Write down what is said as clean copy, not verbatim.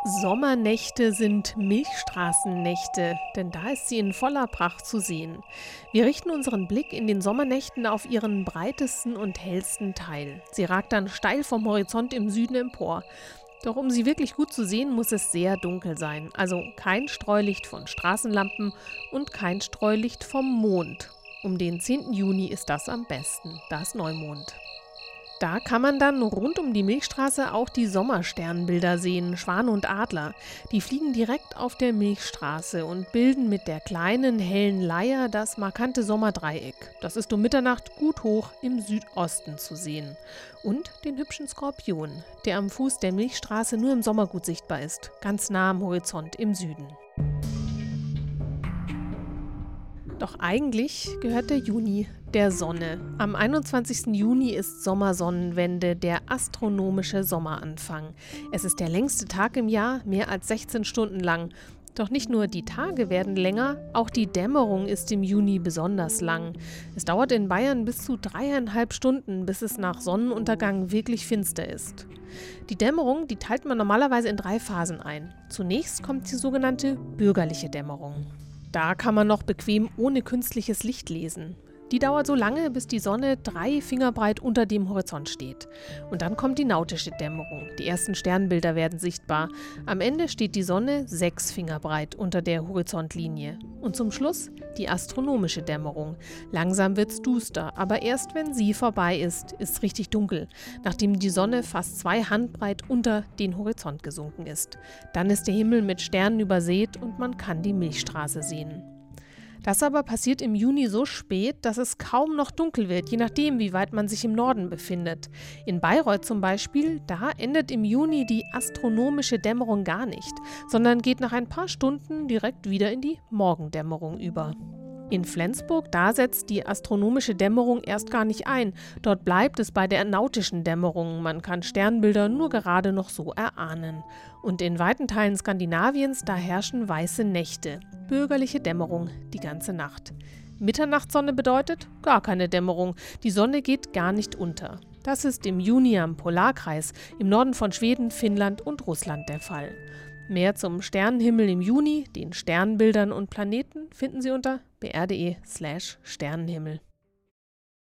Sommernächte sind Milchstraßennächte, denn da ist sie in voller Pracht zu sehen. Wir richten unseren Blick in den Sommernächten auf ihren breitesten und hellsten Teil. Sie ragt dann steil vom Horizont im Süden empor. Doch um sie wirklich gut zu sehen, muss es sehr dunkel sein. Also kein Streulicht von Straßenlampen und kein Streulicht vom Mond. Um den 10. Juni ist das am besten. Da ist Neumond. Da kann man dann rund um die Milchstraße auch die Sommersternbilder sehen, Schwan und Adler. Die fliegen direkt auf der Milchstraße und bilden mit der kleinen, hellen Leier das markante Sommerdreieck. Das ist um Mitternacht gut hoch im Südosten zu sehen. Und den hübschen Skorpion, der am Fuß der Milchstraße nur im Sommer gut sichtbar ist, ganz nah am Horizont im Süden. Doch eigentlich gehört der Juni der Sonne. Am 21. Juni ist Sommersonnenwende, der astronomische Sommeranfang. Es ist der längste Tag im Jahr, mehr als 16 Stunden lang. Doch nicht nur die Tage werden länger, auch die Dämmerung ist im Juni besonders lang. Es dauert in Bayern bis zu 3,5 Stunden, bis es nach Sonnenuntergang wirklich finster ist. Die Dämmerung, die teilt man normalerweise in 3 Phasen ein. Zunächst kommt die sogenannte bürgerliche Dämmerung. Da kann man noch bequem ohne künstliches Licht lesen. Die dauert so lange, bis die Sonne 3 Finger breit unter dem Horizont steht. Und dann kommt die nautische Dämmerung. Die ersten Sternbilder werden sichtbar. Am Ende steht die Sonne 6 Finger breit unter der Horizontlinie. Und zum Schluss die astronomische Dämmerung. Langsam wird's duster, aber erst wenn sie vorbei ist es richtig dunkel, nachdem die Sonne fast 2 Handbreit unter den Horizont gesunken ist. Dann ist der Himmel mit Sternen übersät und man kann die Milchstraße sehen. Das aber passiert im Juni so spät, dass es kaum noch dunkel wird, je nachdem, wie weit man sich im Norden befindet. In Bayreuth zum Beispiel, da endet im Juni die astronomische Dämmerung gar nicht, sondern geht nach ein paar Stunden direkt wieder in die Morgendämmerung über. In Flensburg, da setzt die astronomische Dämmerung erst gar nicht ein. Dort bleibt es bei der nautischen Dämmerung. Man kann Sternbilder nur gerade noch so erahnen. Und in weiten Teilen Skandinaviens, da herrschen weiße Nächte. Bürgerliche Dämmerung die ganze Nacht. Mitternachtssonne bedeutet gar keine Dämmerung. Die Sonne geht gar nicht unter. Das ist im Juni am Polarkreis, im Norden von Schweden, Finnland und Russland der Fall. Mehr zum Sternenhimmel im Juni, den Sternbildern und Planeten finden Sie unter br.de/Sternenhimmel.